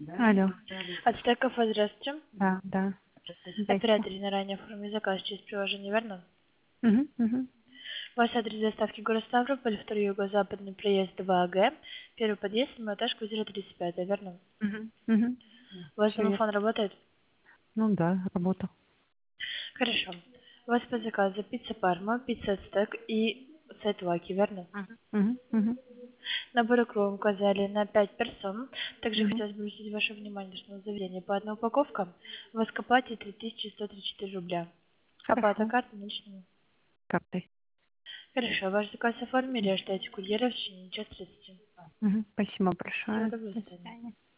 Алло. От Стеков, здравствуйте. Да. Здрасте. Оператор на ранее оформить заказ через приложение, верно? Угу. Ваш адрес доставки город Ставрополь, 2 юго-западный проезд 2Г, первый подъезд, седьмой этаж, квартира 35, верно? Угу. Ваш Все верно. домофон работает? Ну да, работа. Хорошо. У вас по заказу пицца Парма, пицца Ацтек и сет Ваки, верно? Угу. Набор икру указали на 5 персон. Также Угу. хотелось бы обратить ваше внимание, что на заявление по одной упаковке у вас к оплате 3134 рубля. Оплата Хорошо. карты наличными. Картой. Хорошо, ваш заказ оформили, ждайте курьера в течение часа 30. Угу. Спасибо Всего большое. доброго, До до свидания. свидания.